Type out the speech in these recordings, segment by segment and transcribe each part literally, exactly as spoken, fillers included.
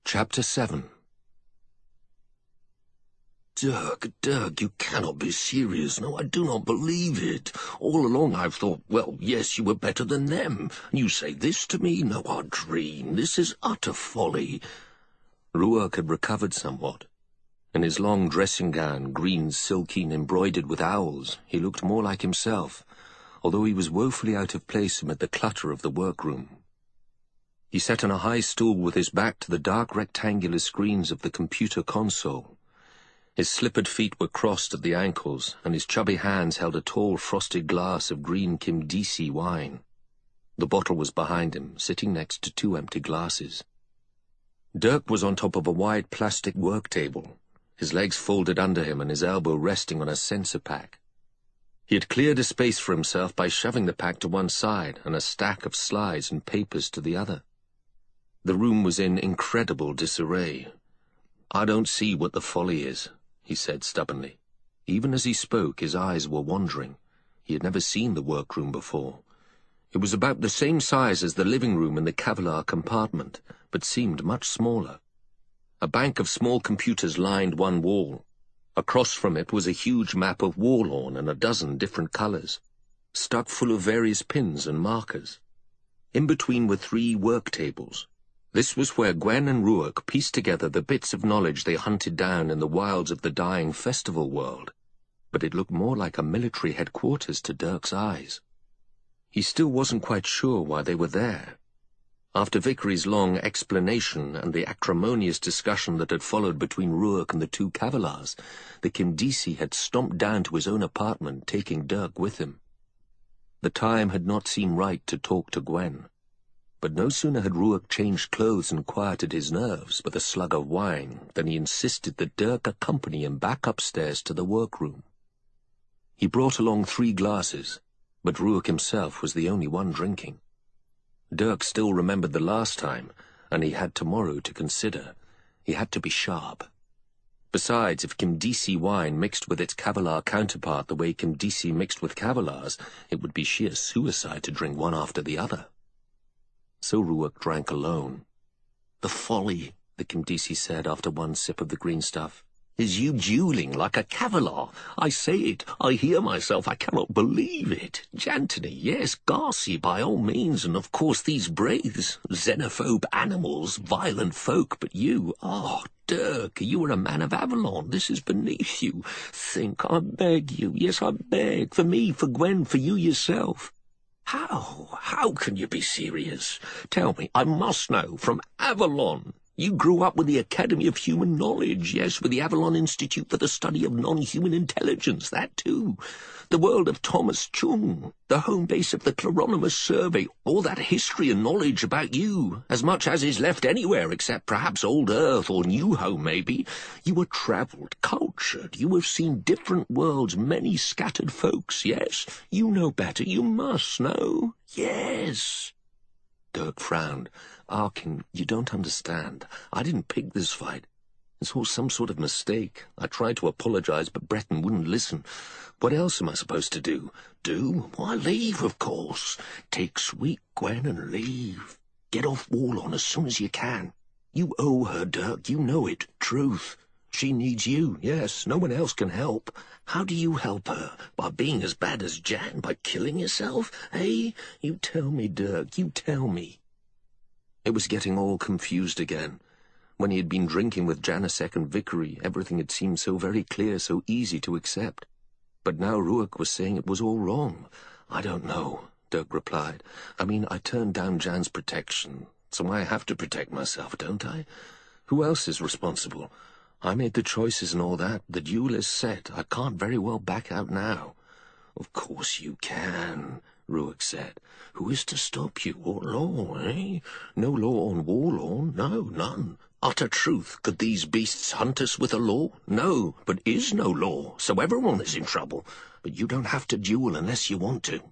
Chapter seven. Dirk, Dirk, you cannot be serious. No, I do not believe it. All along I've thought, well, yes, you were better than them. You say this to me? No, I dream. This is utter folly. Ruark had recovered somewhat. In his long dressing gown, green silkine embroidered with owls, he looked more like himself, although he was woefully out of place amid the clutter of the workroom. He sat on a high stool with his back to the dark rectangular screens of the computer console. His slippered feet were crossed at the ankles, and his chubby hands held a tall frosted glass of green Kimdisi wine. The bottle was behind him, sitting next to two empty glasses. Dirk was on top of a wide plastic work table, his legs folded under him and his elbow resting on a sensor pack. He had cleared a space for himself by shoving the pack to one side and a stack of slides and papers to the other. The room was in incredible disarray. "I don't see what the folly is," he said stubbornly. Even as he spoke, his eyes were wandering. He had never seen the workroom before. It was about the same size as the living room in the Kevlar compartment, but seemed much smaller. A bank of small computers lined one wall. Across from it was a huge map of Warlawn in a dozen different colors, stuck full of various pins and markers. In between were three work tables. This was where Gwen and Ruark pieced together the bits of knowledge they hunted down in the wilds of the dying festival world, but it looked more like a military headquarters to Dirk's eyes. He still wasn't quite sure why they were there. After Vickery's long explanation and the acrimonious discussion that had followed between Ruark and the two Kevlars, the Kimdisi had stomped down to his own apartment, taking Dirk with him. The time had not seemed right to talk to Gwen. But no sooner had Ruark changed clothes and quieted his nerves with a slug of wine than he insisted that Dirk accompany him back upstairs to the workroom. He brought along three glasses, but Ruark himself was the only one drinking. Dirk still remembered the last time, and he had tomorrow to consider. He had to be sharp. Besides, if Kimdisi wine mixed with its Kevlar counterpart the way Kimdisi mixed with Kevlar's, it would be sheer suicide to drink one after the other. So Ruark drank alone. "The folly," the Kimdisi said after one sip of the green stuff, "is you dueling like a Kevlar. I say it, I hear myself, I cannot believe it. Jantony, yes, Garci by all means, and of course these Braiths, xenophobe animals, violent folk, but you, oh, Dirk, you are a man of Avalon. This is beneath you. Think, I beg you, yes, I beg, for me, for Gwen, for you yourself. How? How can you be serious? Tell me, I must know, from Avalon. You grew up with the Academy of Human Knowledge, yes, with the Avalon Institute for the Study of Non-Human Intelligence, that too. The world of Thomas Chung, the home base of the Chloronimus Survey, all that history and knowledge about you, as much as is left anywhere except perhaps old Earth or New Home, maybe. You are travelled, cultured, you have seen different worlds, many scattered folks, yes. You know better, you must know, yes." Dirk frowned. "Arkin, you don't understand. I didn't pick this fight. It's all some sort of mistake. I tried to apologize, but Breton wouldn't listen. What else am I supposed to do?" "Do? Why, leave, of course. Take sweet Gwen and leave. Get off Warlawn as soon as you can. You owe her, Dirk, you know it. Truth. She needs you, yes, no one else can help. How do you help her? By being as bad as Jan? By killing yourself? Eh? You tell me, Dirk, you tell me." It was getting all confused again. When he had been drinking with Janisek and Vickery, everything had seemed so very clear, so easy to accept. But now Ruark was saying it was all wrong. "I don't know," Dirk replied. "I mean, I turned down Jan's protection, so I have to protect myself, don't I? Who else is responsible? I made the choices and all that. The duel is set. I can't very well back out now." "Of course you can," Ruark said. "Who is to stop you? What law, eh? No law on Warlawn? No, none. Utter truth. Could these beasts hunt us with a law? No, but is no law, so everyone is in trouble. But you don't have to duel unless you want to."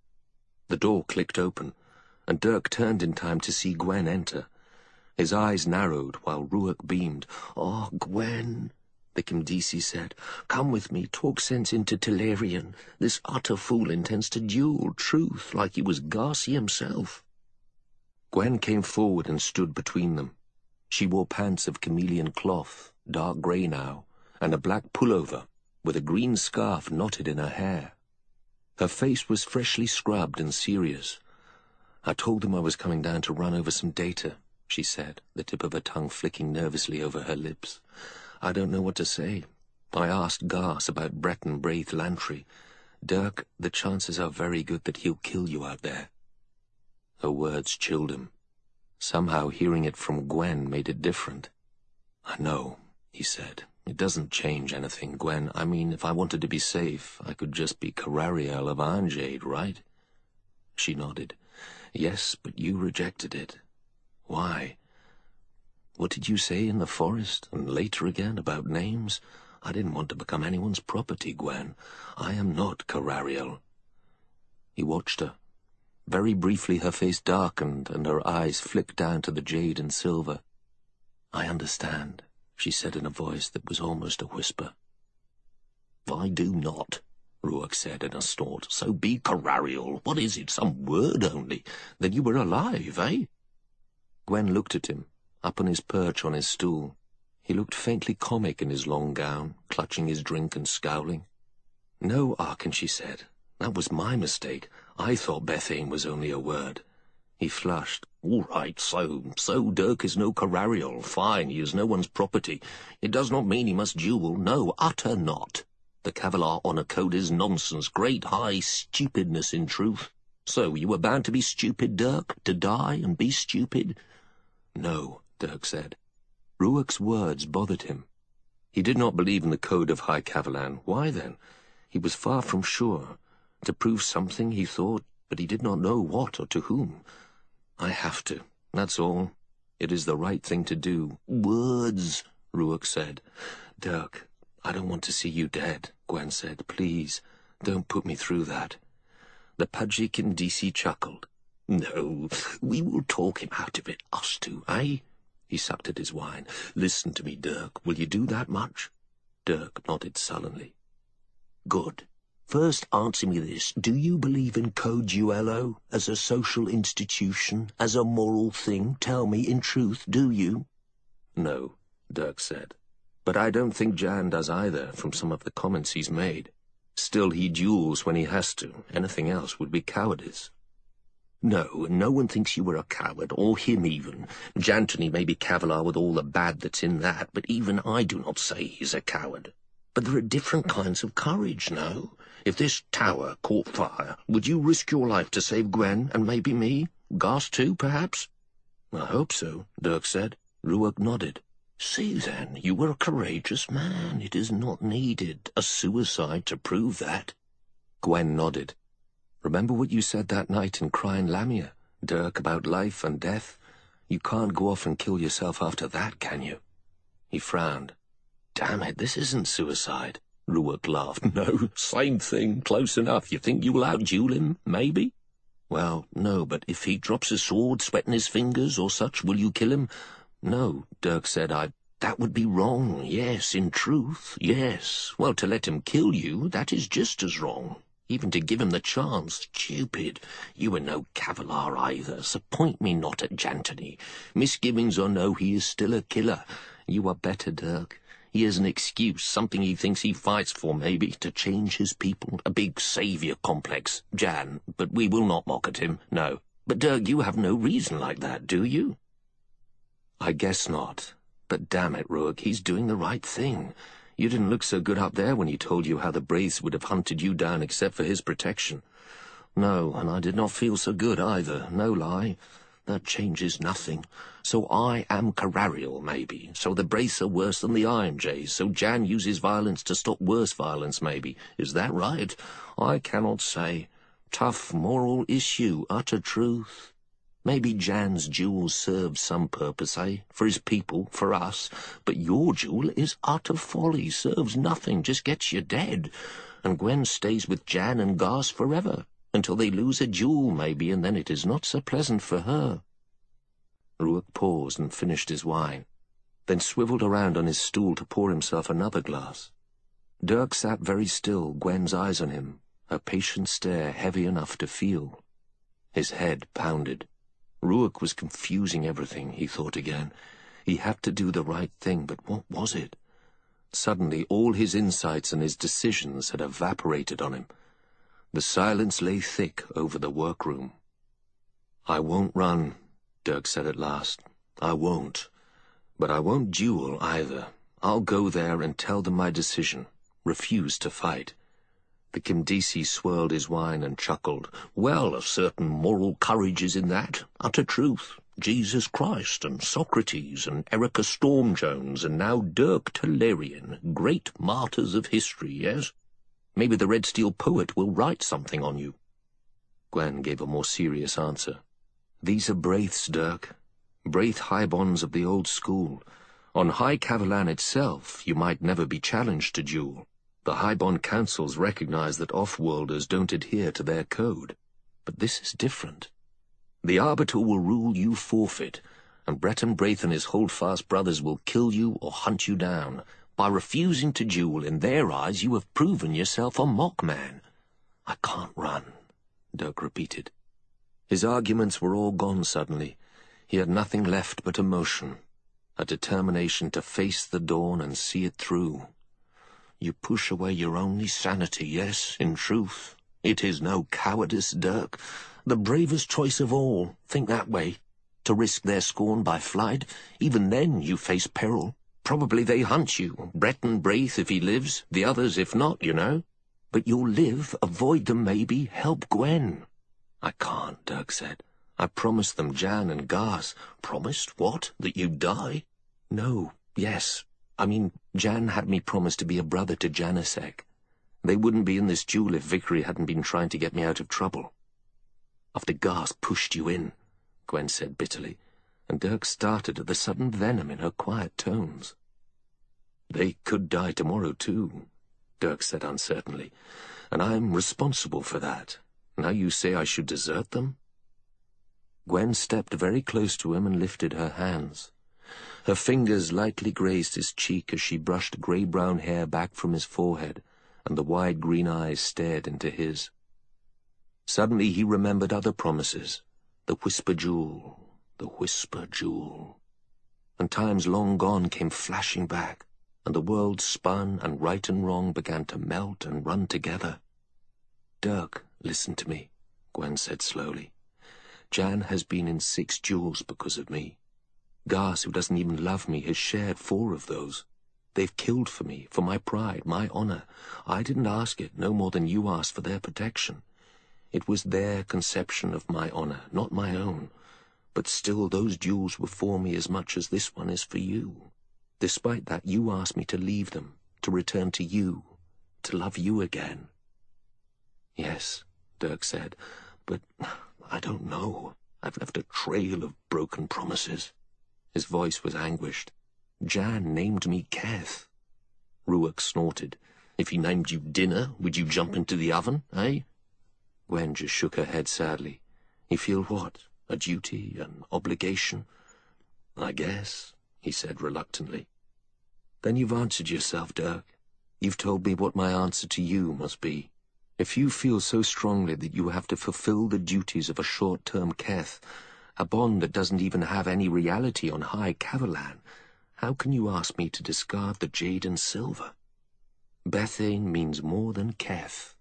The door clicked open, and Dirk turned in time to see Gwen enter. His eyes narrowed while Ruark beamed. "Oh, Gwen," the Kimdisi said. "Come with me, talk sense into Tellerian. This utter fool intends to duel truth like he was Garci himself." Gwen came forward and stood between them. She wore pants of chameleon cloth, dark grey now, and a black pullover, with a green scarf knotted in her hair. Her face was freshly scrubbed and serious. "I told them I was coming down to run over some data," she said, the tip of her tongue flicking nervously over her lips. "I don't know what to say. I asked Garth about Breton Braith Lantry. Dirk, the chances are very good that he'll kill you out there." Her words chilled him. Somehow hearing it from Gwen made it different. "I know," he said. "It doesn't change anything, Gwen. I mean, if I wanted to be safe, I could just be Carariel of Ironjade, right?" She nodded. "Yes, but you rejected it. Why? What did you say in the forest, and later again about names? I didn't want to become anyone's property, Gwen. I am not Carariel." He watched her. Very briefly her face darkened, and her eyes flicked down to the jade and silver. "I understand," she said in a voice that was almost a whisper. "I do not," Ruark said in a snort. "So be Carariel. What is it, some word only? Then you were alive, eh?" Gwen looked at him, up on his perch on his stool. He looked faintly comic in his long gown, clutching his drink and scowling. "No, Arkin," she said. "That was my mistake. I thought Bethane was only a word." He flushed. "All right, so, so Dirk is no Carariel. Fine, he is no one's property. It does not mean he must duel. No, utter not. The Kevlar honor code is nonsense, great high stupidness in truth. So, you were bound to be stupid, Dirk, to die and be stupid?" "No," Dirk said. Ruark's words bothered him. He did not believe in the code of High Kavalan. Why then? He was far from sure. To prove something, he thought, but he did not know what or to whom. "I have to, that's all. It is the right thing to do." "Words," Ruark said. "Dirk, I don't want to see you dead," Gwen said. "Please, don't put me through that." The Pajik in D C chuckled. "No, we will talk him out of it, us two, eh?" He sucked at his wine. "Listen to me, Dirk. Will you do that much?" Dirk nodded sullenly. "Good. First answer me this. Do you believe in Code Duello as a social institution, as a moral thing? Tell me, in truth, do you?" "No," Dirk said. "But I don't think Jan does either, from some of the comments he's made. Still, he duels when he has to. Anything else would be cowardice." "No, no one thinks you were a coward, or him even. Jantony may be Kevlar with all the bad that's in that, but even I do not say he's a coward. But there are different kinds of courage, no? If this tower caught fire, would you risk your life to save Gwen and maybe me? Garth too, perhaps?" "I hope so," Dirk said. Ruark nodded. "See, then, you were a courageous man. It is not needed a suicide to prove that." Gwen nodded. "Remember what you said that night in Crine Lamia, Dirk, about life and death? You can't go off and kill yourself after that, can you?" He frowned. "Damn it, this isn't suicide." Ruark laughed. "No, same thing, close enough. You think you'll out-duel him, maybe?" "Well, no, but if he drops a sword, sweating his fingers or such, will you kill him?" "No," Dirk said. I... "That would be wrong, yes, in truth, yes. Well, to let him kill you, that is just as wrong. Even to give him the chance, stupid. You are no Kevlar either, so point me not at Jantony. Misgivings or no, he is still a killer. You are better, Dirk. He has an excuse, something he thinks he fights for, maybe, to change his people. A big saviour complex, Jan, but we will not mock at him, no. But, Dirk, you have no reason like that, do you?" "I guess not. But damn it, Ruark, he's doing the right thing. You didn't look so good up there when he told you how the Braiths would have hunted you down except for his protection." "No, and I did not feel so good either, no lie. That changes nothing. So I am Carariel, maybe. So the Braiths are worse than the Ironjays. So Jan uses violence to stop worse violence, maybe. Is that right? I cannot say. Tough moral issue, utter truth. Maybe Jan's duel serves some purpose, eh? For his people, for us. But your duel is utter folly, serves nothing, just gets you dead. And Gwen stays with Jan and Garth forever, until they lose a duel, maybe, and then it is not so pleasant for her." Ruark paused and finished his wine, then swivelled around on his stool to pour himself another glass. Dirk sat very still, Gwen's eyes on him, her patient stare heavy enough to feel. His head pounded. Ruark was confusing everything, he thought again. He had to do the right thing, but what was it? Suddenly, all his insights and his decisions had evaporated on him. The silence lay thick over the workroom. "I won't run," Dirk said at last. "I won't. But I won't duel either. I'll go there and tell them my decision. Refuse to fight." The Kimdisi swirled his wine and chuckled. "Well, a certain moral courage is in that. Utter truth. Jesus Christ and Socrates and Erica Storm-Jones and now Dirk Talarian, great martyrs of history, yes? Maybe the Red Steel poet will write something on you." Gwen gave a more serious answer. "These are Braiths, Dirk. Braith Highbonds of the old school. On High Kavalan itself, you might never be challenged to duel. The Highbond councils recognize that off-worlders don't adhere to their code. But this is different. The Arbiter will rule you forfeit, and Breton Braith and his holdfast brothers will kill you or hunt you down. By refusing to duel, in their eyes, you have proven yourself a mock man." "I can't run," Dirk repeated. His arguments were all gone suddenly. He had nothing left but emotion, a determination to face the dawn and see it through. "You push away your only sanity, yes, in truth. It is no cowardice, Dirk. The bravest choice of all. Think that way. To risk their scorn by flight, even then you face peril. Probably they hunt you, Breton Braith if he lives, the others if not, you know. But you'll live, avoid them maybe, help Gwen." "I can't," Dirk said. "I promised them Jan and Gas." "Promised? What? That you'd die?" "No, yes. I mean, Jan had me promise to be a brother to Janisek. They wouldn't be in this duel if Vickery hadn't been trying to get me out of trouble." "After Gas pushed you in," Gwen said bitterly, and Dirk started at the sudden venom in her quiet tones. "They could die tomorrow, too," Dirk said uncertainly, "and I'm responsible for that. Now you say I should desert them?" Gwen stepped very close to him and lifted her hands. Her fingers lightly grazed his cheek as she brushed grey-brown hair back from his forehead, and the wide green eyes stared into his. Suddenly he remembered other promises, the Whisper Jewel, the Whisper Jewel. And times long gone came flashing back, and the world spun and right and wrong began to melt and run together. "Dirk, listen to me," Gwen said slowly. "Jan has been in six duels because of me. Gas, who doesn't even love me, has shared four of those. They've killed for me, for my pride, my honor. I didn't ask it, no more than you asked for their protection. It was their conception of my honor, not my own. But still, those duels were for me as much as this one is for you. Despite that, you asked me to leave them, to return to you, to love you again." "Yes," Dirk said, "but I don't know. I've left a trail of broken promises." His voice was anguished. "Jan named me Keth." Ruark snorted. "If he named you dinner, would you jump into the oven, eh?" Gwen just shook her head sadly. "You feel what? A duty, an obligation?" "I guess," he said reluctantly. "Then you've answered yourself, Dirk. You've told me what my answer to you must be. If you feel so strongly that you have to fulfill the duties of a short-term Keth, a bond that doesn't even have any reality on High Kavalan, how can you ask me to discard the jade and silver? Bethane means more than Keth."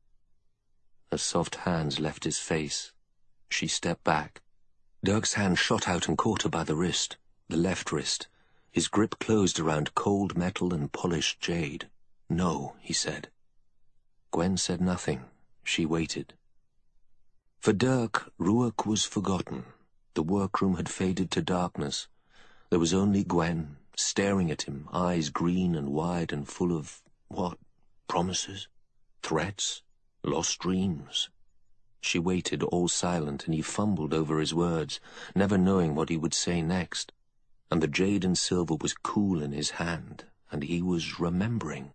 Her soft hands left his face. She stepped back. Dirk's hand shot out and caught her by the wrist, the left wrist. His grip closed around cold metal and polished jade. "No," he said. Gwen said nothing. She waited. For Dirk, Ruark was forgotten. The workroom had faded to darkness. There was only Gwen, staring at him, eyes green and wide and full of, what, promises? Threats? Lost dreams? She waited, all silent, and he fumbled over his words, never knowing what he would say next. And the jade and silver was cool in his hand, and he was remembering.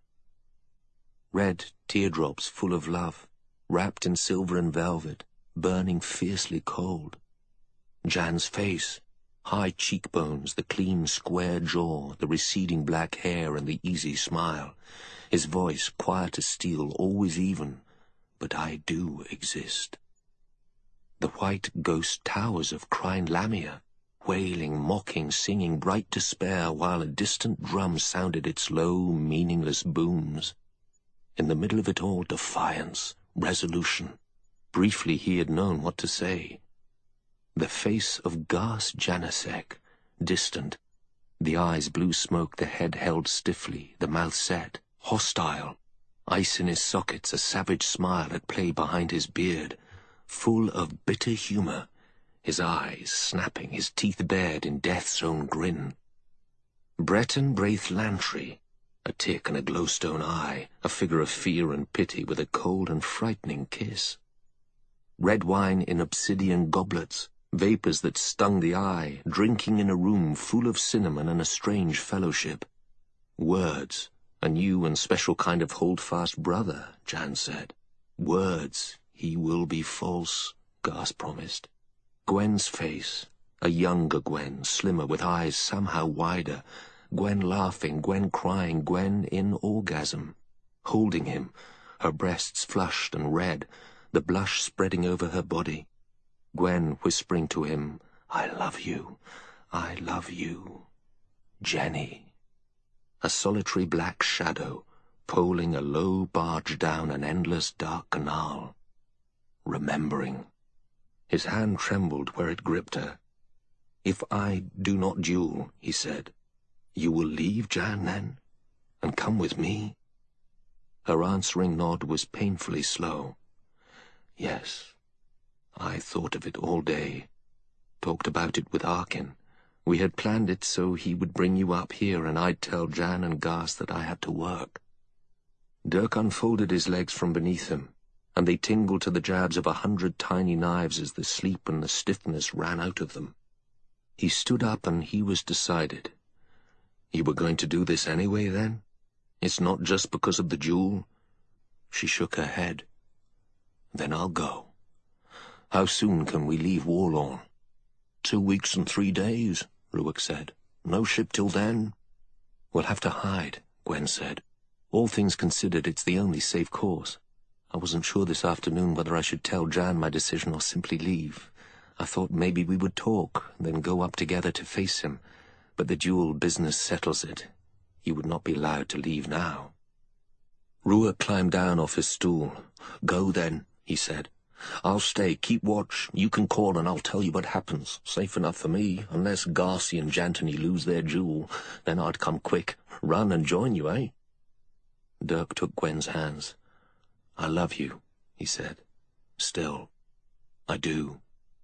Red teardrops full of love, wrapped in silver and velvet, burning fiercely cold. Jan's face, high cheekbones, the clean square jaw, the receding black hair and the easy smile. His voice, quiet as steel, always even. But I do exist. The white ghost towers of Crine Lamia. wailing, mocking, singing bright despair, while a distant drum sounded its low, meaningless booms. In the middle of it all, defiance, resolution. Briefly he had known what to say. The face of Garth Janasek, distant, the eyes blue smoke, the head held stiffly, the mouth set, hostile, ice in his sockets, a savage smile at play behind his beard, full of bitter humor, his eyes snapping, his teeth bared in death's own grin. Breton Braith Lantry, a tick and a glowstone eye, a figure of fear and pity with a cold and frightening kiss. Red wine in obsidian goblets, vapors that stung the eye, drinking in a room full of cinnamon and a strange fellowship. Words, a new and special kind of holdfast brother, Jan said. Words, he will be false, Garth promised. Gwen's face, a younger Gwen, slimmer, with eyes somehow wider. Gwen laughing, Gwen crying, Gwen in orgasm. Holding him, her breasts flushed and red, the blush spreading over her body. Gwen whispering to him, I love you, I love you. Jenny. A solitary black shadow, poling a low barge down an endless dark canal. Remembering. His hand trembled where it gripped her. If I do not duel, he said, you will leave Jan then, and come with me? Her answering nod was painfully slow. Yes. I thought of it all day, talked about it with Arkin. We had planned it so he would bring you up here and I'd tell Jan and Garth that I had to work. Dirk unfolded his legs from beneath him, and they tingled to the jabs of a hundred tiny knives as the sleep and the stiffness ran out of them. He stood up and he was decided. You were going to do this anyway, then? It's not just because of the duel? She shook her head. Then I'll go. How soon can we leave Warlorn? Two weeks and three days, Ruark said. No ship till then? We'll have to hide, Gwen said. All things considered, it's the only safe course. I wasn't sure this afternoon whether I should tell Jan my decision or simply leave. I thought maybe we would talk, then go up together to face him. But the duel business settles it. You would not be allowed to leave now. Ruark climbed down off his stool. Go then, he said. I'll stay, keep watch. You can call and I'll tell you what happens. Safe enough for me, unless Garcy and Jantony lose their duel. Then I'd come quick, run and join you, eh? Dirk took Gwen's hands. I love you, he said. Still, I do.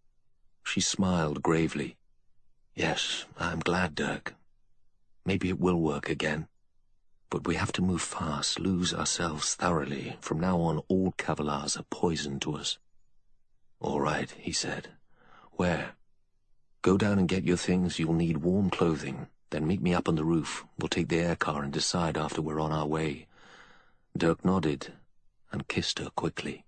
She smiled gravely. Yes, I'm glad, Dirk. Maybe it will work again. But we have to move fast, lose ourselves thoroughly. From now on, all Cavalars are poison to us. All right, he said. Where? Go down and get your things. You'll need warm clothing. Then meet me up on the roof. We'll take the air car and decide after we're on our way. Dirk nodded and kissed her quickly.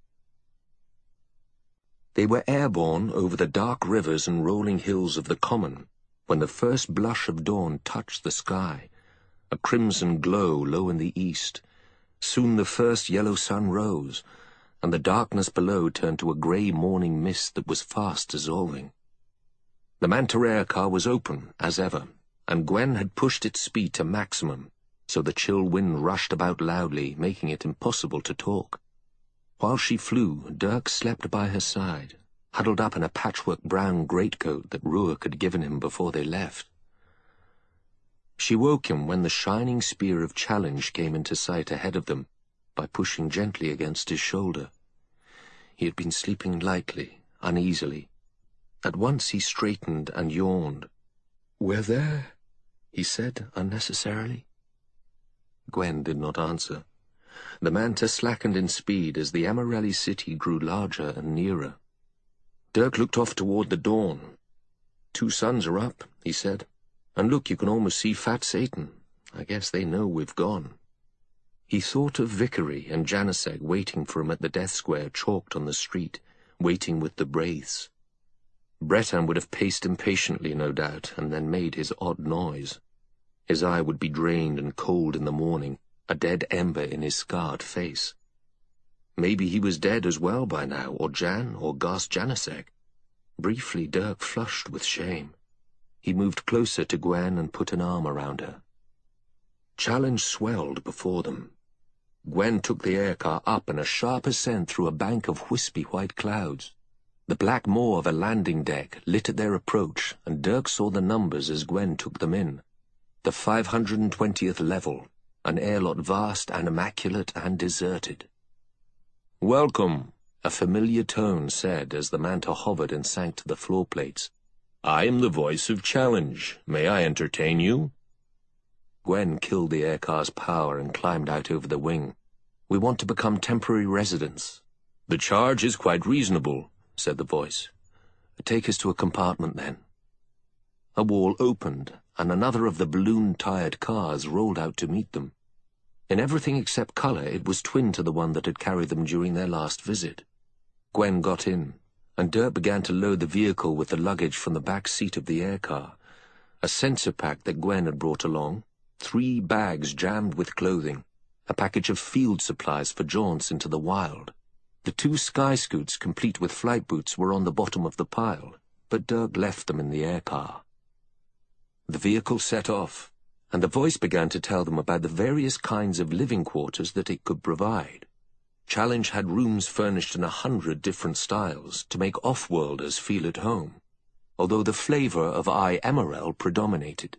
They were airborne over the dark rivers and rolling hills of the Common when the first blush of dawn touched the sky, a crimson glow low in the east. Soon the first yellow sun rose, and the darkness below turned to a grey morning mist that was fast dissolving. The Manta car was open, as ever, and Gwen had pushed its speed to maximum, so the chill wind rushed about loudly, making it impossible to talk. While she flew, Dirk slept by her side, huddled up in a patchwork brown greatcoat that Ruark had given him before they left. She woke him when the shining spear of challenge came into sight ahead of them, by pushing gently against his shoulder. He had been sleeping lightly, uneasily. At once he straightened and yawned. "We're there," he said unnecessarily. Gwen did not answer. The Manta slackened in speed as the Amarelli city grew larger and nearer. Dirk looked off toward the dawn. "Two suns are up," he said. "And look, you can almost see Fat Satan. I guess they know we've gone." He thought of Vickery and Janasek waiting for him at the death square chalked on the street, waiting with the Braiths. Breton would have paced impatiently, no doubt, and then made his odd noise. His eye would be drained and cold in the morning, a dead ember in his scarred face. Maybe he was dead as well by now, or Jan, or Garth Janasek. Briefly, Dirk flushed with shame. He moved closer to Gwen and put an arm around her. Challenge swelled before them. Gwen took the aircar up in a sharp ascent through a bank of wispy white clouds. The black maw of a landing deck lit at their approach, and Dirk saw the numbers as Gwen took them in. The five hundred twentieth level, an airlot vast and immaculate and deserted. "Welcome," a familiar tone said as the Manta hovered and sank to the floor plates. "I am the voice of challenge. May I entertain you?" Gwen killed the aircar's power and climbed out over the wing. "We want to become temporary residents." "The charge is quite reasonable," said the voice. "Take us to a compartment, then." A wall opened, and another of the balloon-tired cars rolled out to meet them. In everything except color, it was twin to the one that had carried them during their last visit. Gwen got in, and Dirk began to load the vehicle with the luggage from the back seat of the aircar. A sensor pack that Gwen had brought along, three bags jammed with clothing, a package of field supplies for jaunts into the wild. The two sky scoots, complete with flight boots, were on the bottom of the pile, but Dirk left them in the aircar. The vehicle set off, and the voice began to tell them about the various kinds of living quarters that it could provide. Challenge had rooms furnished in a hundred different styles to make off-worlders feel at home, although the flavor of I. Emerald predominated.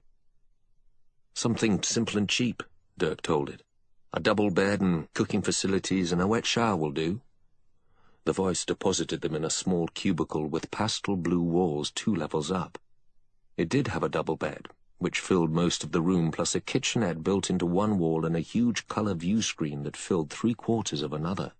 "Something simple and cheap," Dirk told it. "A double bed and cooking facilities and a wet shower will do." The voice deposited them in a small cubicle with pastel blue walls two levels up. It did have a double bed, which filled most of the room, plus a kitchenette built into one wall and a huge color view screen that filled three-quarters of another.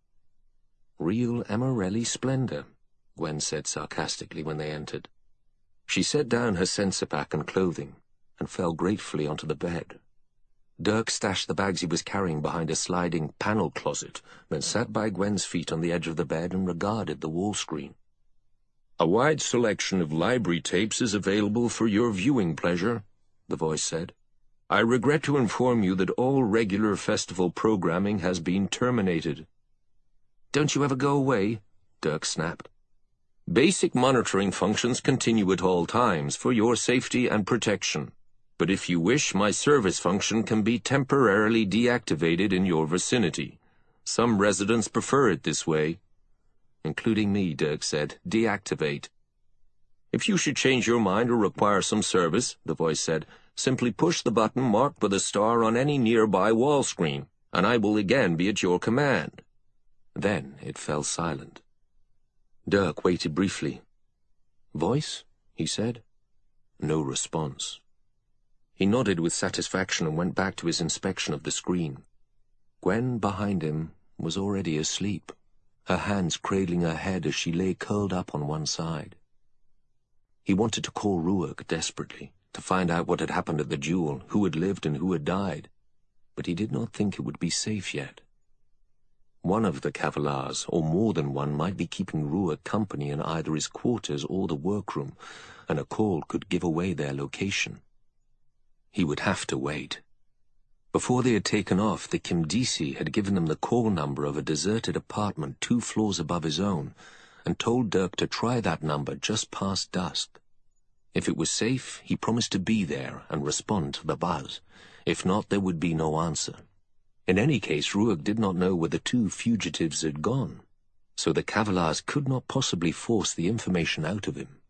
"Real Emerelli splendor," Gwen said sarcastically when they entered. She set down her sensor pack and clothing, and fell gratefully onto the bed. Dirk stashed the bags he was carrying behind a sliding panel closet, then sat by Gwen's feet on the edge of the bed and regarded the wall screen. "A wide selection of library tapes is available for your viewing pleasure," the voice said. "I regret to inform you that all regular festival programming has been terminated." "Don't you ever go away?" Dirk snapped. "Basic monitoring functions continue at all times for your safety and protection. But if you wish, my service function can be temporarily deactivated in your vicinity. Some residents prefer it this way." "Including me," Dirk said. "Deactivate." "If you should change your mind or require some service," the voice said, "simply push the button marked with a star on any nearby wall screen, and I will again be at your command." Then it fell silent. Dirk waited briefly. "Voice?" he said. No response. He nodded with satisfaction and went back to his inspection of the screen. Gwen, behind him, was already asleep, her hands cradling her head as she lay curled up on one side. He wanted to call Ruark desperately, to find out what had happened at the duel, who had lived and who had died, but he did not think it would be safe yet. One of the Cavaliers, or more than one, might be keeping Ruark company in either his quarters or the workroom, and a call could give away their location. He would have to wait. Before they had taken off, the Kimdisi had given them the call number of a deserted apartment two floors above his own, and told Dirk to try that number just past dusk. If it was safe, he promised to be there and respond to the buzz. If not, there would be no answer. In any case, Ruark did not know where the two fugitives had gone, so the Cavaliers could not possibly force the information out of him.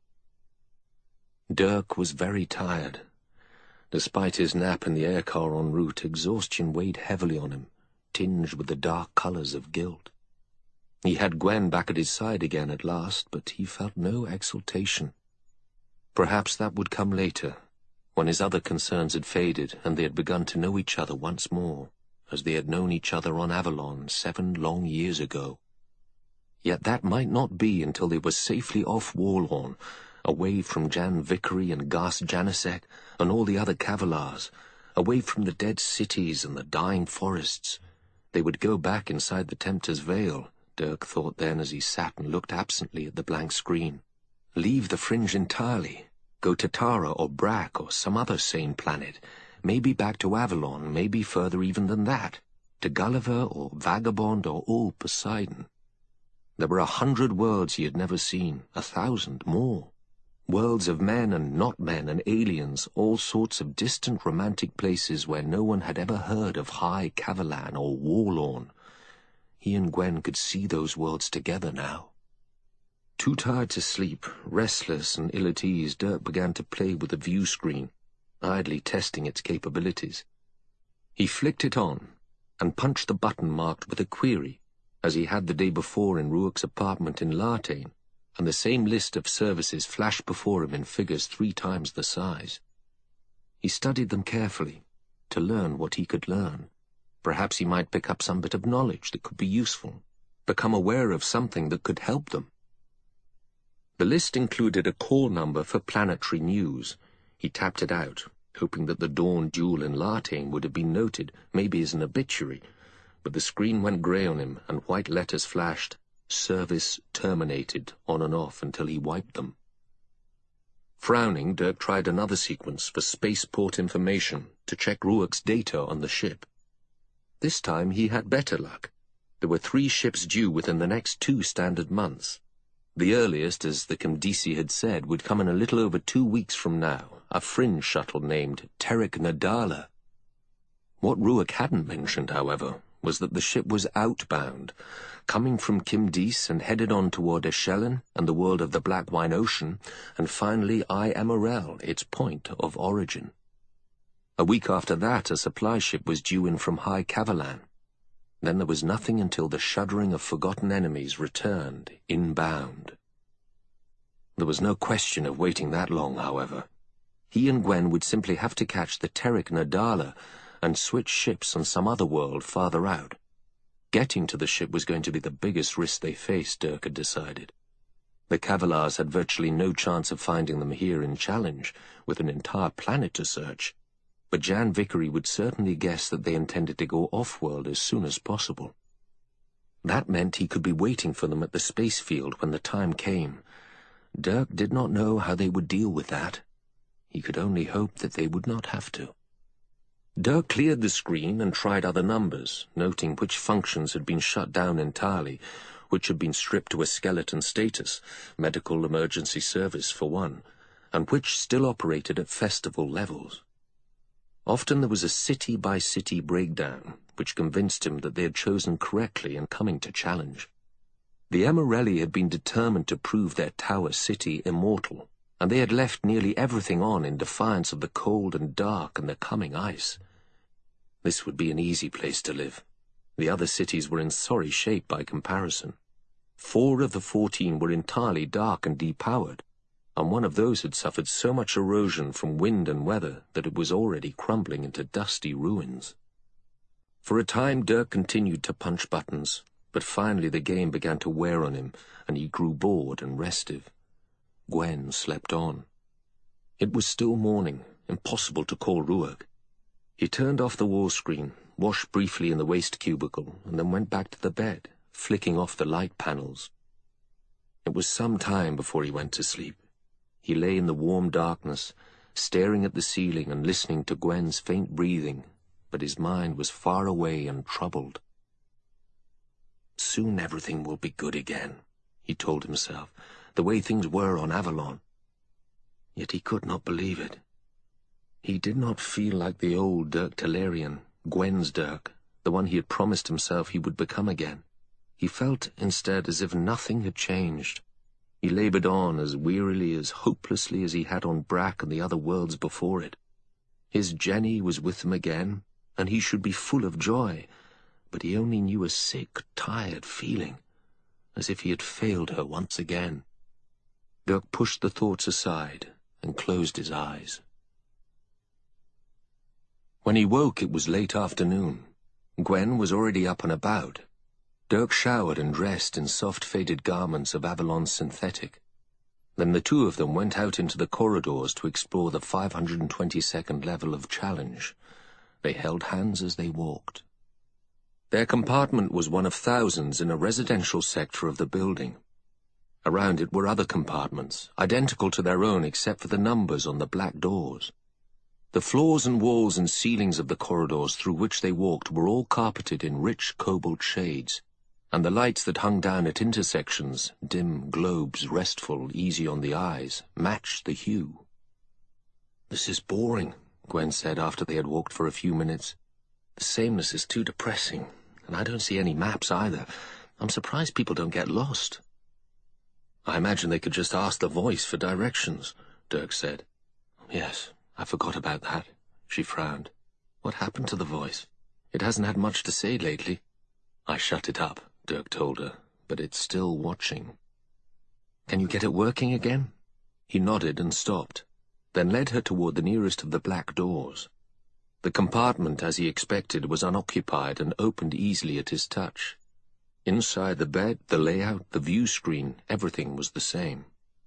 Dirk was very tired. Despite his nap in the aircar en route, exhaustion weighed heavily on him, tinged with the dark colors of guilt. He had Gwen back at his side again at last, but he felt no exultation. Perhaps that would come later, when his other concerns had faded and they had begun to know each other once more, as they had known each other on Avalon seven long years ago. Yet that might not be until they were safely off Warlorn, away from Jan Vickery and Gas Janisek and all the other Cavaliers, away from the dead cities and the dying forests. They would go back inside the Tempter's Veil, Dirk thought then as he sat and looked absently at the blank screen. Leave the Fringe entirely, go to Tara or Brack or some other sane planet, maybe back to Avalon, maybe further even than that, to Gulliver or Vagabond or old Poseidon. There were a hundred worlds he had never seen, a thousand more. Worlds of men and not men and aliens, all sorts of distant romantic places where no one had ever heard of High Cavalan or Warlorn. He and Gwen could see those worlds together now. Too tired to sleep, restless and ill at ease, Dirk began to play with the view screen, idly testing its capabilities. He flicked it on and punched the button marked with a query, as he had the day before in Ruark's apartment in Lartane, and the same list of services flashed before him in figures three times the size. He studied them carefully, to learn what he could learn. Perhaps he might pick up some bit of knowledge that could be useful, become aware of something that could help them. The list included a call number for planetary news. He tapped it out, hoping that the Dawn duel in Lartane would have been noted, maybe as an obituary, but the screen went grey on him and white letters flashed, "Service terminated," on and off until he wiped them. Frowning, Dirk tried another sequence for spaceport information to check Ruark's data on the ship. This time he had better luck. There were three ships due within the next two standard months. The earliest, as the Camdisi had said, would come in a little over two weeks from now, a fringe shuttle named Terek Nadala. What Ruark hadn't mentioned, however, was that the ship was outbound, coming from Camdis and headed on toward Eshelen and the world of the Black Wine Ocean, and finally I Emerel, its point of origin. A week after that, a supply ship was due in from High Cavalan. Then there was nothing until the shuddering of forgotten enemies returned, inbound. There was no question of waiting that long, however. He and Gwen would simply have to catch the Terek Nadala and switch ships on some other world farther out. Getting to the ship was going to be the biggest risk they faced, Dirk had decided. The Cavalars had virtually no chance of finding them here in Challenge, with an entire planet to search, but Jan Vickery would certainly guess that they intended to go off-world as soon as possible. That meant he could be waiting for them at the space field when the time came. Dirk did not know how they would deal with that. He could only hope that they would not have to. Dirk cleared the screen and tried other numbers, noting which functions had been shut down entirely, which had been stripped to a skeleton status, medical emergency service for one, and which still operated at festival levels. Often there was a city-by-city breakdown, which convinced him that they had chosen correctly in coming to Challenge. The Emerelli had been determined to prove their tower city immortal, and they had left nearly everything on in defiance of the cold and dark and the coming ice. This would be an easy place to live. The other cities were in sorry shape by comparison. Four of the fourteen were entirely dark and depowered, and one of those had suffered so much erosion from wind and weather that it was already crumbling into dusty ruins. For a time Dirk continued to punch buttons, but finally the game began to wear on him, and he grew bored and restive. Gwen slept on. It was still morning, impossible to call Ruark. He turned off the wall screen, washed briefly in the waste cubicle, and then went back to the bed, flicking off the light panels. It was some time before he went to sleep. He lay in the warm darkness, staring at the ceiling and listening to Gwen's faint breathing, but his mind was far away and troubled. Soon everything will be good again, he told himself, the way things were on Avalon. Yet he could not believe it. He did not feel like the old Dirk Talarian, Gwen's Dirk, the one he had promised himself he would become again. He felt instead as if nothing had changed. He laboured on as wearily, as hopelessly as he had on Brack and the other worlds before it. His Jenny was with him again, and he should be full of joy, but he only knew a sick, tired feeling, as if he had failed her once again. Dirk pushed the thoughts aside and closed his eyes. When he woke, it was late afternoon. Gwen was already up and about. Dirk showered and dressed in soft faded garments of Avalon synthetic. Then the two of them went out into the corridors to explore the five hundred twenty-second level of Challenge. They held hands as they walked. Their compartment was one of thousands in a residential sector of the building. Around it were other compartments, identical to their own except for the numbers on the black doors. The floors and walls and ceilings of the corridors through which they walked were all carpeted in rich cobalt shades, and the lights that hung down at intersections, dim globes restful, easy on the eyes, matched the hue. "This is boring," Gwen said after they had walked for a few minutes. "The sameness is too depressing, and I don't see any maps either. I'm surprised people don't get lost." "I imagine they could just ask the voice for directions," Dirk said. "Yes, I forgot about that," she frowned. "What happened to the voice? It hasn't had much to say lately." "I shut it up," Dirk told her, "but it's still watching." "Can you get it working again?" He nodded and stopped, then led her toward the nearest of the black doors. The compartment, as he expected, was unoccupied and opened easily at his touch. Inside the bed, the layout, the view screen, everything was the same.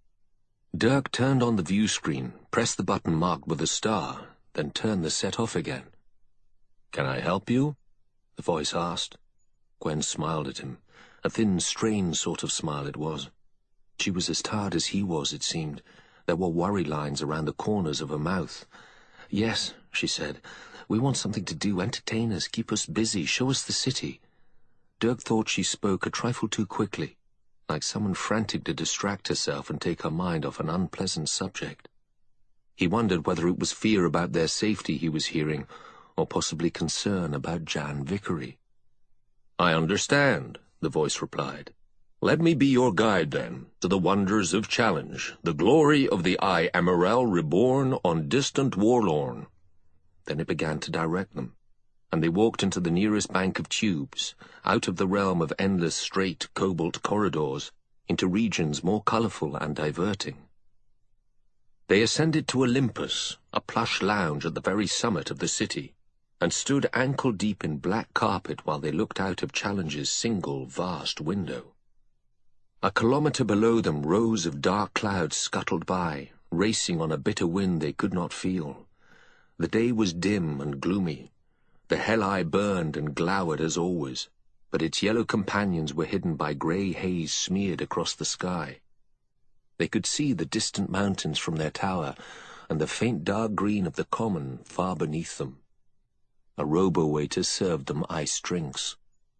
Dirk turned on the view screen, pressed the button marked with a star, then turned the set off again. "Can I help you?" the voice asked. Gwen smiled at him, a thin, strained sort of smile it was. She was as tired as he was, it seemed. There were worry lines around the corners of her mouth. "Yes," she said, "we want something to do, entertain us, keep us busy, show us the city." Dirk thought she spoke a trifle too quickly, like someone frantic to distract herself and take her mind off an unpleasant subject. He wondered whether it was fear about their safety he was hearing, or possibly concern about Jan Vickery. "I understand," the voice replied. "Let me be your guide, then, to the wonders of Challenge, the glory of the Eye Amarel reborn on distant Warlorn." Then it began to direct them, and they walked into the nearest bank of tubes, out of the realm of endless straight cobalt corridors, into regions more colorful and diverting. They ascended to Olympus, a plush lounge at the very summit of the city, and stood ankle-deep in black carpet while they looked out of Challenge's single vast window. A kilometre below them rows of dark clouds scuttled by, racing on a bitter wind they could not feel. The day was dim and gloomy. The hell-eye burned and glowered as always, but its yellow companions were hidden by grey haze smeared across the sky. They could see the distant mountains from their tower, and the faint dark green of the common far beneath them. A robo-waiter served them iced drinks.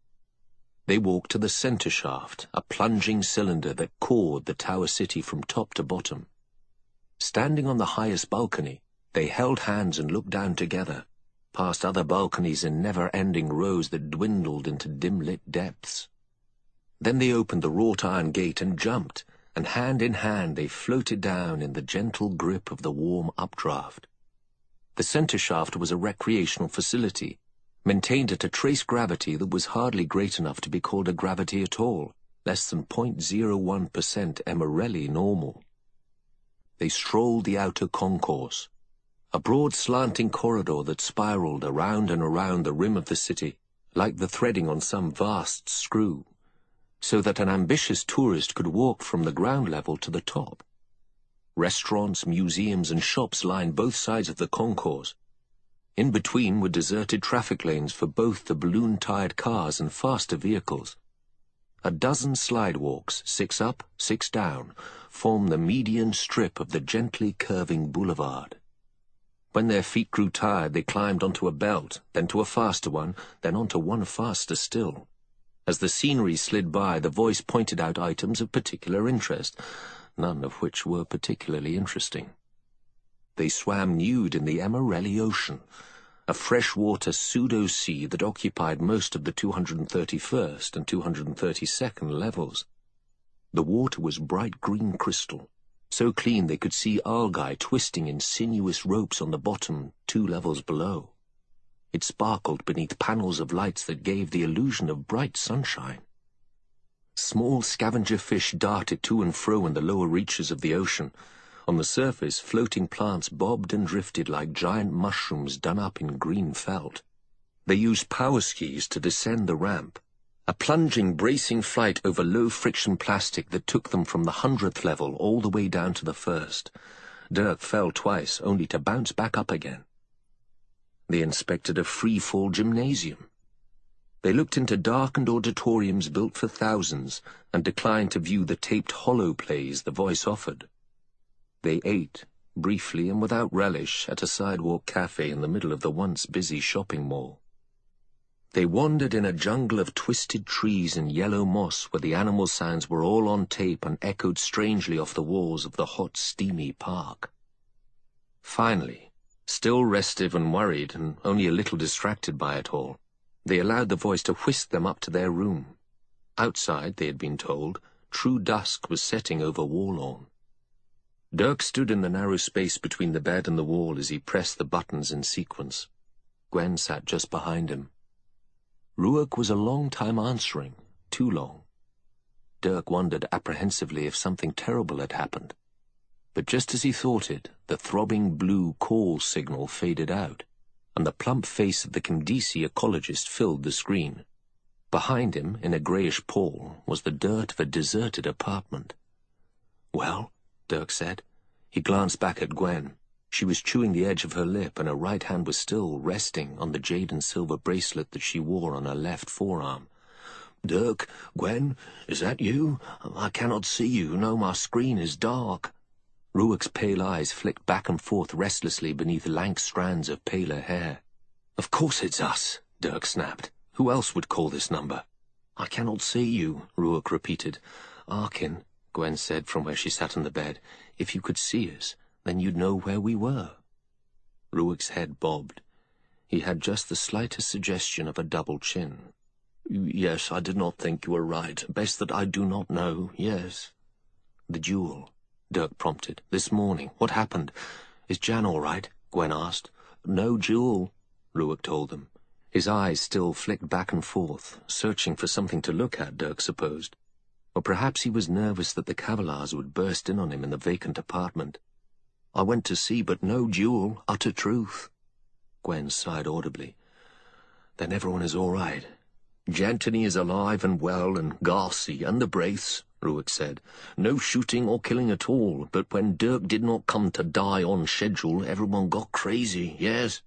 They walked to the centre shaft, a plunging cylinder that cored the tower city from top to bottom. Standing on the highest balcony, they held hands and looked down together, past other balconies in never-ending rows that dwindled into dim-lit depths. Then they opened the wrought-iron gate and jumped, and hand in hand they floated down in the gentle grip of the warm updraft. The centre shaft was a recreational facility, maintained at a trace gravity that was hardly great enough to be called a gravity at all, less than zero point zero one percent Emerelli normal. They strolled the outer concourse, a broad slanting corridor that spiraled around and around the rim of the city, like the threading on some vast screw, so that an ambitious tourist could walk from the ground level to the top. Restaurants, museums, and shops lined both sides of the concourse. In between were deserted traffic lanes for both the balloon-tired cars and faster vehicles. A dozen slidewalks, six up, six down, formed the median strip of the gently curving boulevard. When their feet grew tired, they climbed onto a belt, then to a faster one, then onto one faster still. As the scenery slid by, the voice pointed out items of particular interest, none of which were particularly interesting. They swam nude in the Emerelli Ocean, a freshwater pseudo-sea that occupied most of the two hundred thirty-first and two hundred thirty-second levels. The water was bright green crystal, so clean they could see algae twisting in sinuous ropes on the bottom two levels below. It sparkled beneath panels of lights that gave the illusion of bright sunshine. Small scavenger fish darted to and fro in the lower reaches of the ocean. On the surface, floating plants bobbed and drifted like giant mushrooms done up in green felt. They used power skis to descend the ramp, a plunging, bracing flight over low-friction plastic that took them from the hundredth level all the way down to the first. Dirk fell twice, only to bounce back up again. They inspected a free-fall gymnasium. They looked into darkened auditoriums built for thousands and declined to view the taped hollow plays the voice offered. They ate, briefly and without relish, at a sidewalk cafe in the middle of the once busy shopping mall. They wandered in a jungle of twisted trees and yellow moss where the animal sounds were all on tape and echoed strangely off the walls of the hot, steamy park. Finally, still restive and worried and only a little distracted by it all, they allowed the voice to whisk them up to their room. Outside, they had been told, true dusk was setting over Warlawn. Dirk stood in the narrow space between the bed and the wall as he pressed the buttons in sequence. Gwen sat just behind him. Ruark was a long time answering, too long. Dirk wondered apprehensively if something terrible had happened. But just as he thought it, the throbbing blue call signal faded out, and the plump face of the Kendisi ecologist filled the screen. Behind him, in a greyish pall, was the dirt of a deserted apartment. "Well?" Dirk said. He glanced back at Gwen. She was chewing the edge of her lip, and her right hand was still resting on the jade and silver bracelet that she wore on her left forearm. "Dirk, Gwen, is that you? I cannot see you. No, my screen is dark." Ruark's pale eyes flicked back and forth restlessly beneath lank strands of paler hair. "Of course it's us," Dirk snapped. "Who else would call this number?" "I cannot see you," Ruark repeated. "Arkin," Gwen said from where she sat on the bed, "if you could see us, then you'd know where we were." Ruark's head bobbed. He had just the slightest suggestion of a double chin. "Yes, I did not think you were right. Best that I do not know, yes." "The duel," Dirk prompted. "This morning. What happened? Is Jan all right?" Gwen asked. "No duel," Ruark told them. His eyes still flicked back and forth, searching for something to look at, Dirk supposed. Or perhaps he was nervous that the Cavaliers would burst in on him in the vacant apartment. "I went to see, but no duel. Utter truth." Gwen sighed audibly. "Then everyone is all right." "Jantony is alive and well, and Garcy, and the Braiths," Ruark said. "No shooting or killing at all, but when Dirk did not come to die on schedule, everyone got crazy, yes."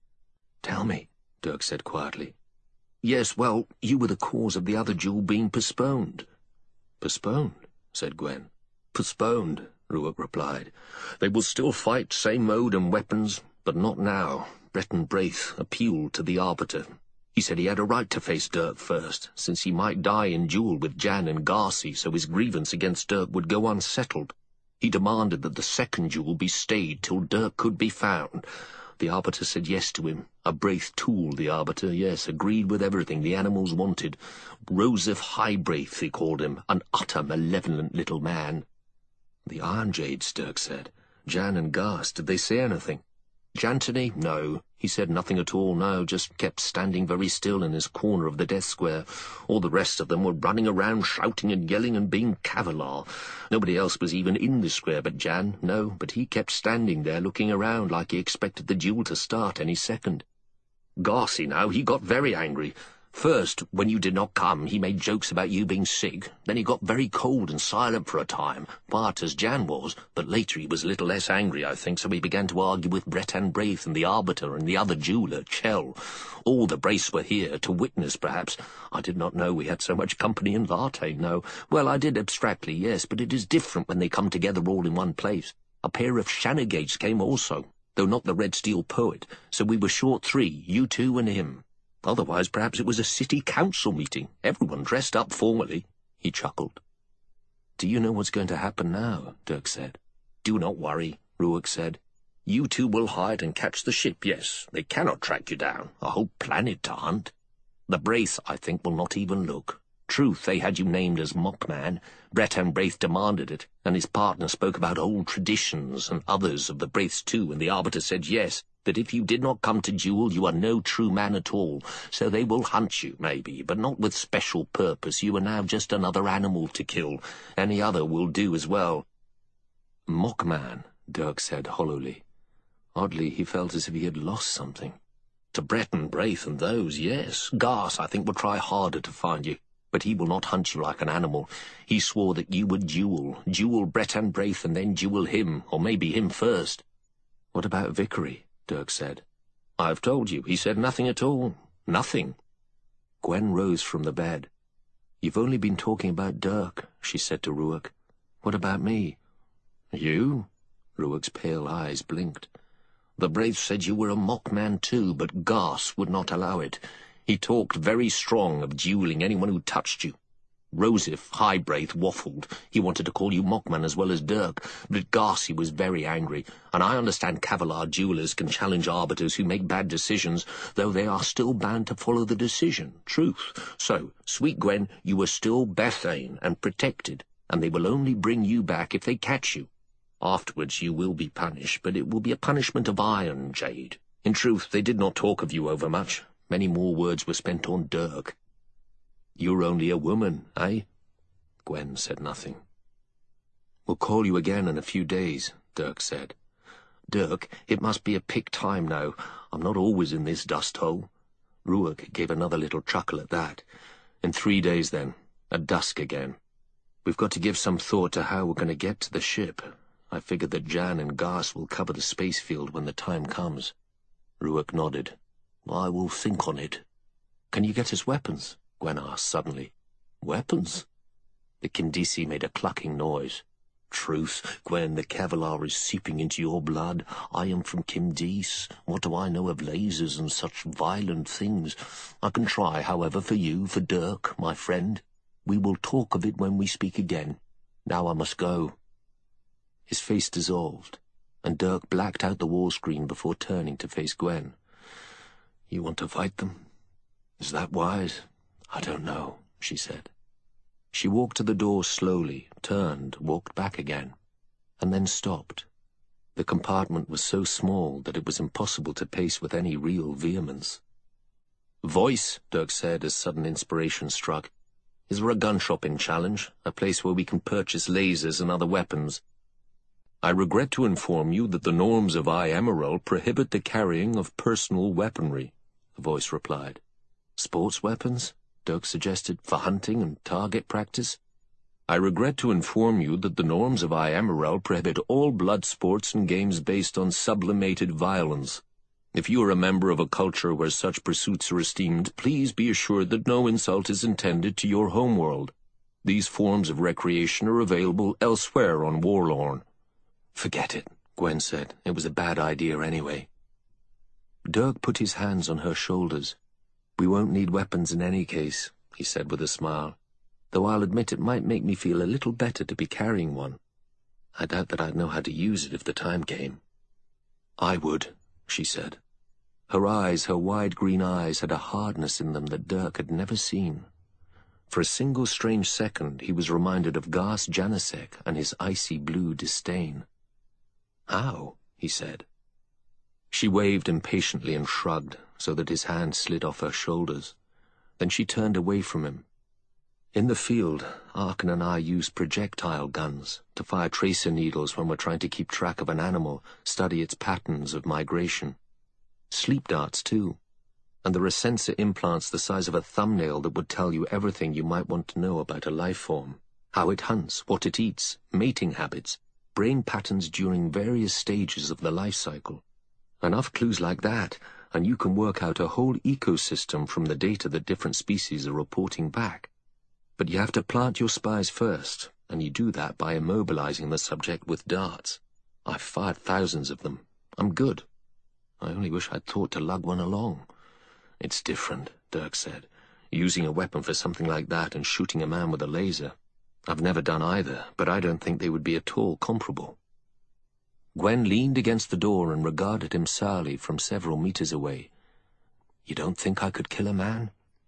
"Tell me," Dirk said quietly. "Yes, well, you were the cause of the other duel being postponed." "Postponed?" said Gwen. "Postponed," Ruark replied. "They will still fight, same mode and weapons, but not now." Breton Braith appealed to the Arbiter. He said he had a right to face Dirk first, since he might die in duel with Jan and Garcy, so his grievance against Dirk would go unsettled. He demanded that the second duel be stayed till Dirk could be found. The Arbiter said yes to him. A Braith tool, the Arbiter, yes, agreed with everything the animals wanted. Roseph Highbraith, he called him, an utter malevolent little man. "The Iron Jades," Dirk said. "Jan and Gars, did they say anything?" "Jantony? No. He said nothing at all, no, just kept standing very still in his corner of the death square. All the rest of them were running around shouting and yelling and being Cavalier. Nobody else was even in the square but Jan, no, but he kept standing there looking around like he expected the duel to start any second. Garcy, now, he got very angry. First, when you did not come, he made jokes about you being sick. Then he got very cold and silent for a time, quiet as Jan was, but later he was a little less angry, I think, so he began to argue with Breton Braith and the Arbiter and the other jeweller, Chell. All the Braiths were here, to witness, perhaps. I did not know we had so much company in Varte, no. Well, I did abstractly, yes, but it is different when they come together all in one place. A pair of Shanagates came also, though not the Red Steel poet, so we were short three, you two and him. Otherwise, perhaps it was a city council meeting, everyone dressed up formally." He chuckled. "Do you know what's going to happen now?" Dirk said. "Do not worry," Ruark said. "You two will hide and catch the ship, yes. They cannot track you down. A whole planet to hunt. The Braiths, I think, will not even look. Truth, they had you named as Mockman. Breton Braith demanded it, and his partner spoke about old traditions, and others of the Braiths too, and the Arbiter said yes, that if you did not come to duel, you are no true man at all. So they will hunt you, maybe, but not with special purpose. You are now just another animal to kill. Any other will do as well." "Mockman," Dirk said hollowly. Oddly, he felt as if he had lost something. "To Breton Braith and those, yes. Gars, I think, will try harder to find you, but he will not hunt you like an animal. He swore that you would duel, duel Breton Braith and then duel him, or maybe him first." "What about Vickery?" Dirk said. "I've told you, he said nothing at all. Nothing." Gwen rose from the bed. "You've only been talking about Dirk," she said to Ruark. "What about me?" "You?" Ruark's pale eyes blinked. "The Braiths said you were a Mockman too, but Gars would not allow it. He talked very strong of duelling anyone who touched you. Rosif Highbraith waffled. He wanted to call you Mockman as well as Dirk, but Garcy was very angry, and I understand Kevlar duellers can challenge arbiters who make bad decisions, though they are still bound to follow the decision. Truth. So, sweet Gwen, you are still Bethane and protected, and they will only bring you back if they catch you. Afterwards you will be punished, but it will be a punishment of iron, Jade. In truth, they did not talk of you overmuch. Many more words were spent on Dirk. You're only a woman, eh? Gwen said nothing. We'll call you again in a few days, Dirk said. Dirk, it must be a pick time now. I'm not always in this dust hole. Ruark gave another little chuckle at that. In three days, then, at dusk again. We've got to give some thought to how we're going to get to the ship. I figured that Jan and Gas will cover the space field when the time comes. Ruark nodded. I will think on it. Can you get us weapons? Gwen asked suddenly. Weapons? The Kindisi made a clucking noise. Truth, Gwen, the Kevlar is seeping into your blood. I am from Kimdis. What do I know of lasers and such violent things? I can try, however, for you, for Dirk, my friend. We will talk of it when we speak again. Now I must go. His face dissolved, and Dirk blacked out the wall screen before turning to face Gwen. You want to fight them? Is that wise? I don't know, she said. She walked to the door slowly, turned, walked back again, and then stopped. The compartment was so small that it was impossible to pace with any real vehemence. Voice, Dirk said as sudden inspiration struck. Is there a gun shop in Challenge, a place where we can purchase lasers and other weapons? I regret to inform you that the norms of I Emerald prohibit the carrying of personal weaponry, the voice replied. Sports weapons? Dirk suggested, for hunting and target practice. I regret to inform you that the norms of I Emerald prohibit all blood sports and games based on sublimated violence. If you are a member of a culture where such pursuits are esteemed, please be assured that no insult is intended to your homeworld. These forms of recreation are available elsewhere on Warlorn. Forget it, Gwen said. It was a bad idea anyway. Dirk put his hands on her shoulders. We won't need weapons in any case, he said with a smile, though I'll admit it might make me feel a little better to be carrying one. I doubt that I'd know how to use it if the time came. I would, she said. Her eyes, her wide green eyes, had a hardness in them that Dirk had never seen. For a single strange second he was reminded of Gas Janasek and his icy blue disdain. How? He said. She waved impatiently and shrugged, so that his hand slid off her shoulders. Then she turned away from him. In the field, Arkin and I use projectile guns to fire tracer needles when we're trying to keep track of an animal, study its patterns of migration. Sleep darts, too. And there are sensor implants the size of a thumbnail that would tell you everything you might want to know about a life form. How it hunts, what it eats, mating habits, brain patterns during various stages of the life cycle. Enough clues like that, and you can work out a whole ecosystem from the data that different species are reporting back. But you have to plant your spies first, and you do that by immobilizing the subject with darts. I've fired thousands of them. I'm good. I only wish I'd thought to lug one along. It's different, Dirk said, using a weapon for something like that and shooting a man with a laser. I've never done either, but I don't think they would be at all comparable. Gwen leaned against the door and regarded him sourly from several meters away. You don't think I could kill a man?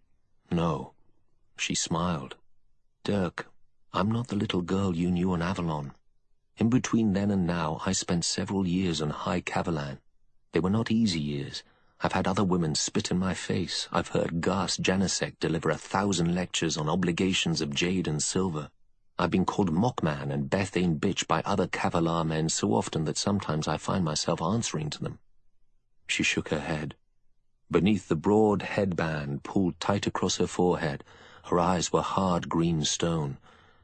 No. She smiled. Dirk, I'm not the little girl you knew on Avalon. In between then and now, I spent several years on High Kavalan. They were not easy years. I've had other women spit in my face. I've heard Gas Janasek deliver a thousand lectures on obligations of jade and silver. I've been called Mockman and Bethane bitch by other Kavalar men so often that sometimes I find myself answering to them. She shook her head. Beneath the broad headband pulled tight across her forehead, her eyes were hard green stone.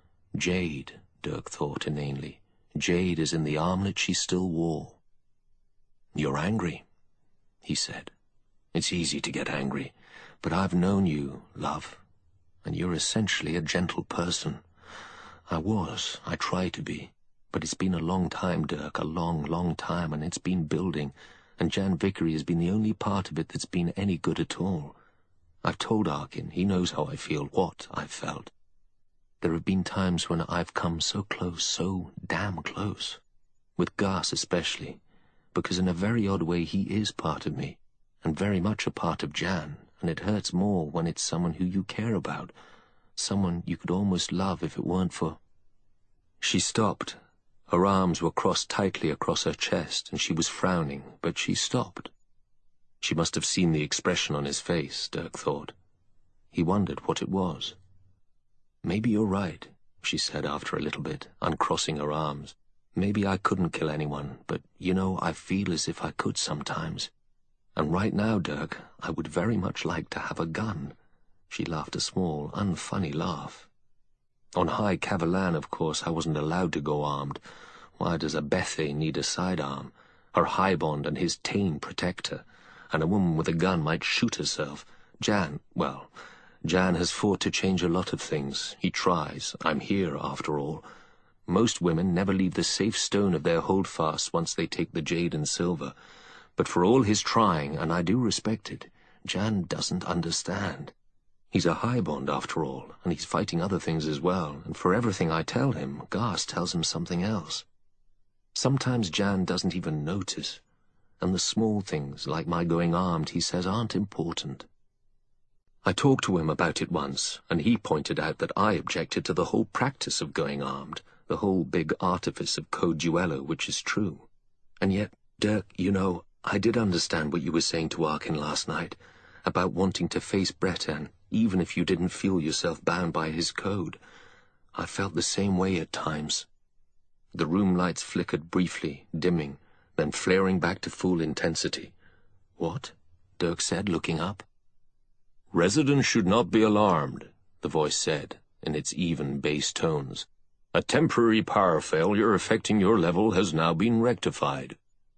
Jade, Dirk thought inanely. Jade is in the armlet she still wore. You're angry, he said. It's easy to get angry, but I've known you, love, and you're essentially a gentle person. I was, I try to be, but it's been a long time, Dirk, a long, long time, and it's been building, and Jan Vickery has been the only part of it that's been any good at all. I've told Arkin. He knows how I feel, what I've felt. There have been times when I've come so close, so damn close. With Gas especially, because in a very odd way he is part of me, and very much a part of Jan, and it hurts more when it's someone who you care about, someone you could almost love if it weren't for... She stopped. Her arms were crossed tightly across her chest, and she was frowning, but she stopped. She must have seen the expression on his face, Dirk thought. He wondered what it was. "Maybe you're right," she said after a little bit, uncrossing her arms. "Maybe I couldn't kill anyone, but, you know, I feel as if I could sometimes. And right now, Dirk, I would very much like to have a gun." She laughed a small, unfunny laugh. "On High Cavalan, of course, I wasn't allowed to go armed. Why does a Bethe need a sidearm? Her Highbond and his Tane protect her, and a woman with a gun might shoot herself. Jan, well, Jan has fought to change a lot of things. He tries. I'm here, after all. Most women never leave the safe stone of their holdfast once they take the jade and silver. But for all his trying, and I do respect it, Jan doesn't understand. He's a Highbond, after all, and he's fighting other things as well, and for everything I tell him, Gas tells him something else. Sometimes Jan doesn't even notice, and the small things, like my going armed, he says aren't important. I talked to him about it once, and he pointed out that I objected to the whole practice of going armed, the whole big artifice of code duello, which is true. And yet, Dirk, you know, I did understand what you were saying to Arkin last night, about wanting to face Breton, even if you didn't feel yourself bound by his code. I felt the same way at times. The room lights flickered briefly, dimming, then flaring back to full intensity. "What?" Dirk said, looking up. "Residents should not be alarmed," the voice said, in its even bass tones. "A temporary power failure affecting your level has now been rectified."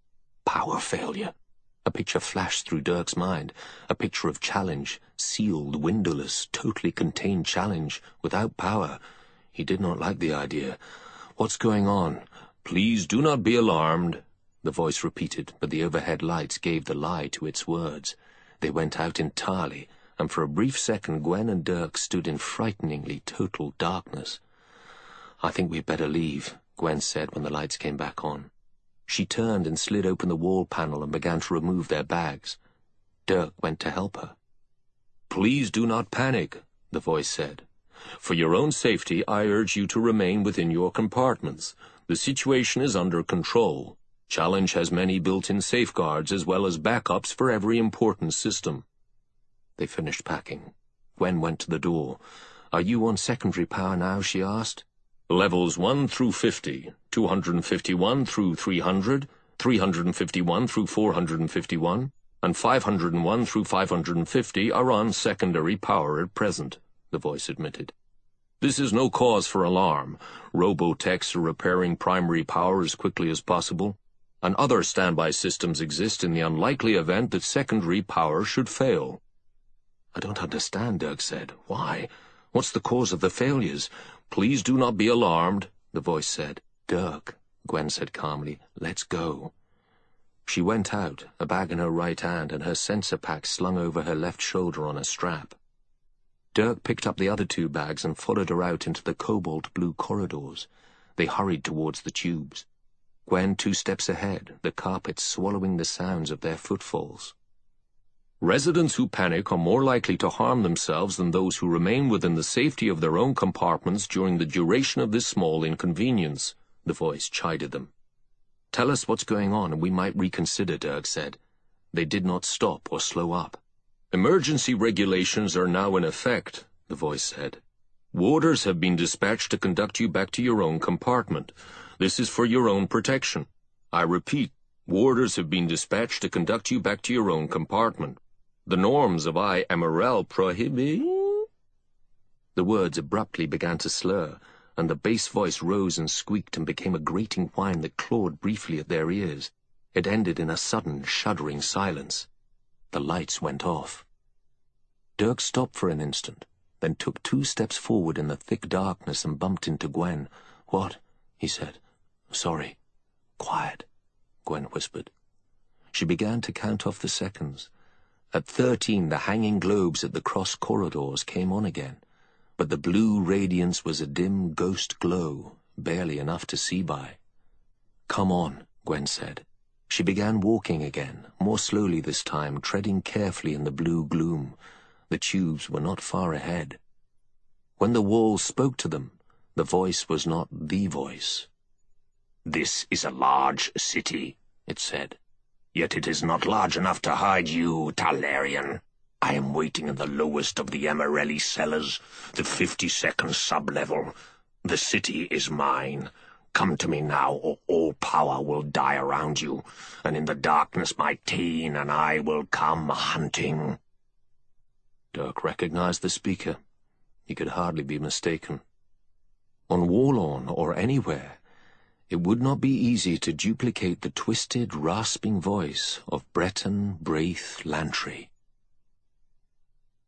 Power failure. A picture flashed through Dirk's mind, a picture of challenge, sealed, windowless, totally contained challenge, without power. He did not like the idea. "What's going on?" "Please do not be alarmed," the voice repeated, but the overhead lights gave the lie to its words. They went out entirely, and for a brief second Gwen and Dirk stood in frighteningly total darkness. "I think we'd better leave," Gwen said when the lights came back on. She turned and slid open the wall panel and began to remove their bags. Dirk went to help her. "Please do not panic," the voice said. "For your own safety, I urge you to remain within your compartments. The situation is under control. Challenge has many built-in safeguards as well as backups for every important system." They finished packing. Gwen went to the door. "Are you on secondary power now?" she asked. "Levels one through fifty, two hundred fifty-one through three hundred, three hundred fifty-one through four hundred fifty-one, and five hundred one through five hundred fifty are on secondary power at present," the voice admitted. "This is no cause for alarm. Robotechs are repairing primary power as quickly as possible, and other standby systems exist in the unlikely event that secondary power should fail." "I don't understand," Dirk said. "Why? What's the cause of the failures?" "Please do not be alarmed," the voice said. "Dirk," Gwen said calmly, "let's go." She went out, a bag in her right hand and her sensor pack slung over her left shoulder on a strap. Dirk picked up the other two bags and followed her out into the cobalt blue corridors. They hurried towards the tubes. Gwen two steps ahead, the carpet swallowing the sounds of their footfalls. "Residents who panic are more likely to harm themselves than those who remain within the safety of their own compartments during the duration of this small inconvenience," the voice chided them. "Tell us what's going on and we might reconsider," Dirk said. They did not stop or slow up. "Emergency regulations are now in effect," the voice said. "Warders have been dispatched to conduct you back to your own compartment. This is for your own protection. I repeat, warders have been dispatched to conduct you back to your own compartment. The norms of I Emerald prohibit—" The words abruptly began to slur, and the bass voice rose and squeaked and became a grating whine that clawed briefly at their ears. It ended in a sudden, shuddering silence. The lights went off. Dirk stopped for an instant, then took two steps forward in the thick darkness and bumped into Gwen. "What?" he said. "Sorry." "Quiet," Gwen whispered. She began to count off the seconds. At thirteen, the hanging globes at the cross corridors came on again, but the blue radiance was a dim ghost glow, barely enough to see by. "Come on," Gwen said. She began walking again, more slowly this time, treading carefully in the blue gloom. The tubes were not far ahead. When the wall spoke to them, the voice was not the voice. "This is a large city," it said. "Yet it is not large enough to hide you, Talarian. I am waiting in the lowest of the Emerelli cellars, the fifty-second sublevel. The city is mine. Come to me now, or all power will die around you, and in the darkness my Tain and I will come hunting." Dirk recognized the speaker. He could hardly be mistaken. On Warlorn, or anywhere, it would not be easy to duplicate the twisted, rasping voice of Breton Braith Lantry.